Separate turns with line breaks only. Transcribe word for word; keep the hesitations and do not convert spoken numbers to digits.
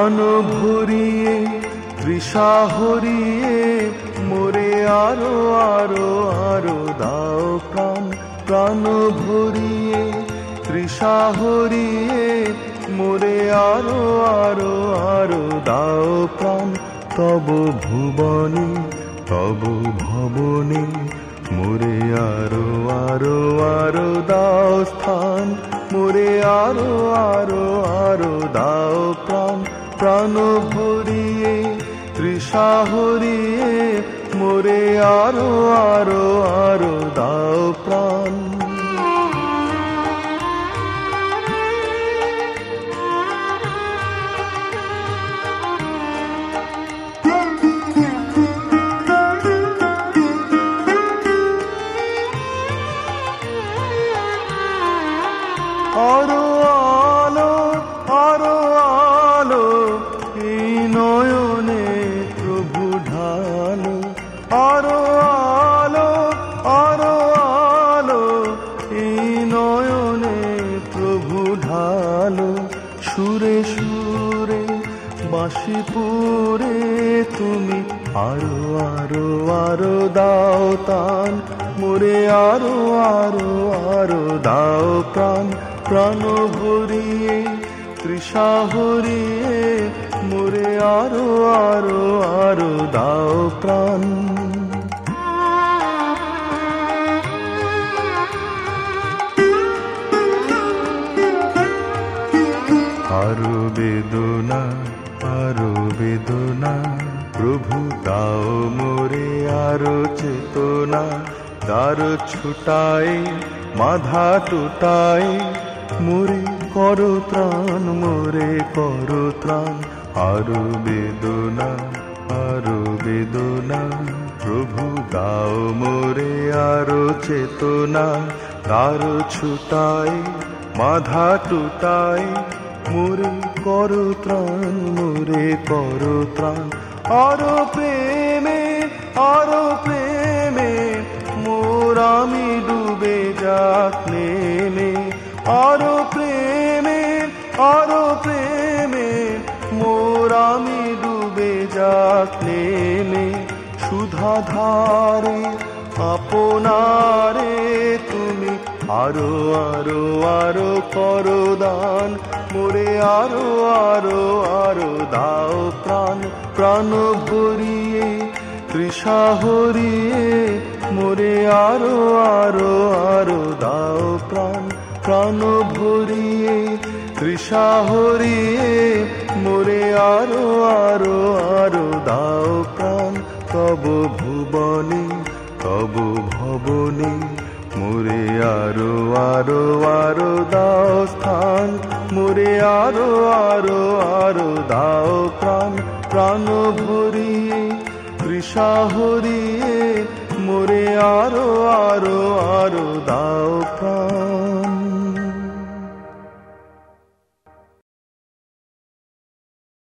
প্রাণ ভরিয়ে তৃষা হরিয়ে মোরে আরো আরো আরো দাও প্রাণ। প্রাণ ভরিয়ে তৃষা হরিয়ে মোরে আরো আরো আরো দাও প্রাণ। তব ভুবনে তব ভবনে মোরে আরো আরো আরো দাও স্থান। মোরে আরো আরো আরো দাও প্রাণ। প্রাণ ভরিয়ে তৃষা হরিয়ে মোরে আরো আরো আরো দাও প্রাণ। আরো আলো আরো আলো এই নয়নে প্রভু ঢালো। আরো আলো আরো আলো এই নয়নে প্রভু ঢালো। সুরে সুরে বাঁশিপুরে তুমি আরো আরো আরো দাও তান। মোরে আরো আরো আরো দাও প্রাণ। প্রাণ ভরিয়ে তৃষা হরিয়ে মোরে আরো আরো আরো দাও প্রাণ। আরো বেদনা আরো বেদনা প্রভু দাও মোরে আরো চেতনা। দ্বার ছুটাই মাধা টুটাই মোরে করো ত্রাণ। মোরে করো ত্রাণ। আরো বেদনা আরো বেদনা প্রভু দাও মোরে আরো চেতনা। দ্বার ছুটাই মাধা টুটাই মোরে করো ত্রাণ। মোরে করো ত্রাণ। আরো প্রেমে আরো প্রেমে মোর আমি ডুবে যাক নেমে। আরো প্রেমে আরো প্রেমে মোর আমি ডুবে যাক নেমে। সুধা ধারে আপনারে তুমি আরো আরো আরো করো দান। মোরে আরো আরো আরো দাও প্রাণ। প্রাণ ভরিয়ে তৃষা হরিয়ে মোরে আরো আরো আরো দাও প্রাণ। প্রাণ ভরিয়ে তৃষা হরিয়ে মোরে আরো আরো আরো দাও প্রাণ। তব ভুবনে তব ভবনে মোরে আরো আরো আরো দাও স্থান। মোরে আরো আরো আরো দাও প্রাণ। প্রাণ ভরিয়ে তৃষা হরিয়ে মোরে আরো আরো আরো দাও প্রাণ।